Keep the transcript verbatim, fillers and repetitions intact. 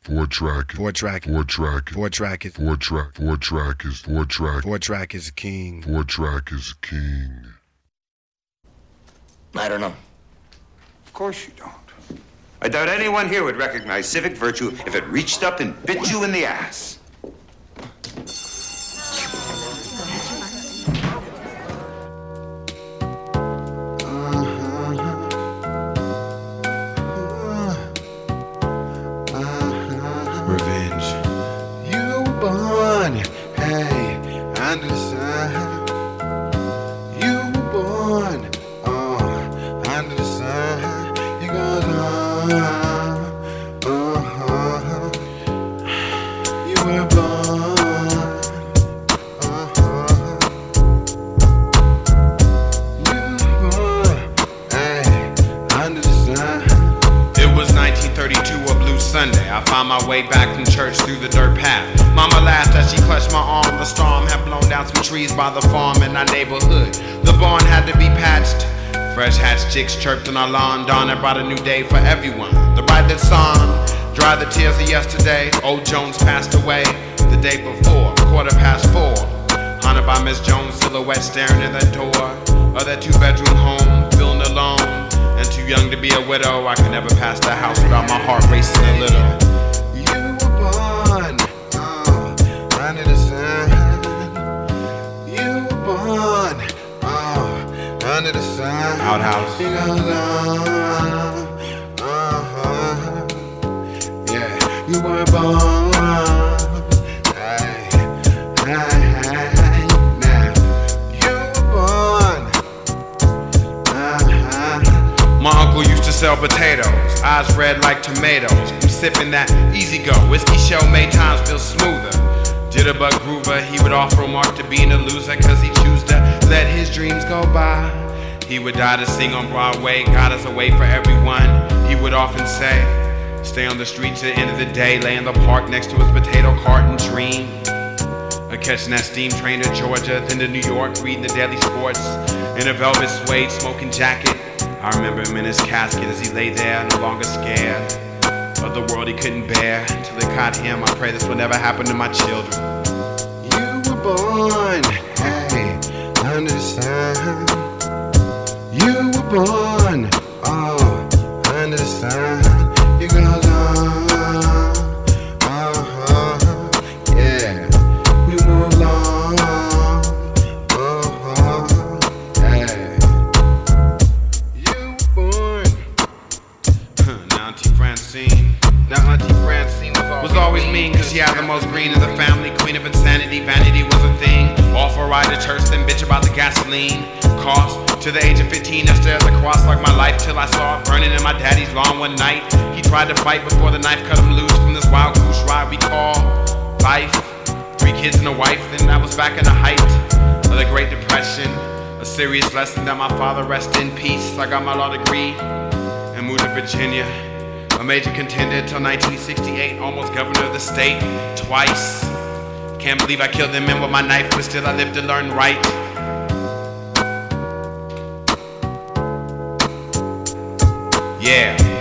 Four track. Four track. Four track. Four track is. Four track. Four track is. Four track. Four track is king. Four track is king. I don't know. Of course you don't. I doubt anyone here would recognize civic virtue if it reached up and bit you in the ass. Revenge. You were born, hey, under the sun. You were born, oh, under the sun. You goes on, uh-huh. You were born, uh-huh. You were born, hey, under the sun. It was nineteen thirty-two, a blue Sunday. I found my way back from church through the dirt path. Mama laughed as she clutched my arm. The storm had blown down some trees by the farm in our neighborhood. The barn had to be patched. Fresh hatched chicks chirped on our lawn. Dawn had brought a new day for everyone. The bright sun dried the tears of yesterday. Old Jones passed away the day before, quarter past four. Haunted by Miss Jones' silhouette staring at the door of that two-bedroom home, feeling alone and too young to be a widow. I could never pass the house without my heart racing a little. You were born, oh, under the sun. You were born, oh, under the sun. Outhouse. You goes on, uh-huh. Yeah, you were born. Hey, hey, hey, now you were born, uh-huh. My uncle used to sell potatoes, eyes red like tomatoes. I'm sipping that Easy Go whiskey show made times feel smoother. Jitterbug Groover, he would offer a mark to being a loser, cause he choose to let his dreams go by. He would die to sing on Broadway, got us away for everyone. He would often say, stay on the street to the end of the day, lay in the park next to his potato cart and dream of catching that steam train to Georgia, then to New York, reading the daily sports in a velvet suede smoking jacket. I remember him in his casket as he lay there, no longer scared of the world he couldn't bear. Until it caught him, I pray this will never happen to my children. You were born, hey, under the sun. You were born, oh, under the sun. You goes on, uh-huh, yeah. You move along, uh-huh, hey. You were born. Now Auntie Francine, now Auntie Francine was always mean cause she had the most green in the family. Queen of insanity, vanity was a thing. All for a ride to church, then bitch about the gasoline cost. To the age of fifteen, I stared at the cross like my life till I saw it burning in my daddy's lawn one night. He tried to fight before the knife cut him loose from this wild goose ride we call life. Three kids and a wife, then I was back in the height of the Great Depression. A serious lesson that my father rest in peace. I got my law degree and moved to Virginia. A major contender till nineteen sixty-eight, almost governor of the state twice. Can't believe I killed them men with my knife, but still I lived to learn right. Yeah.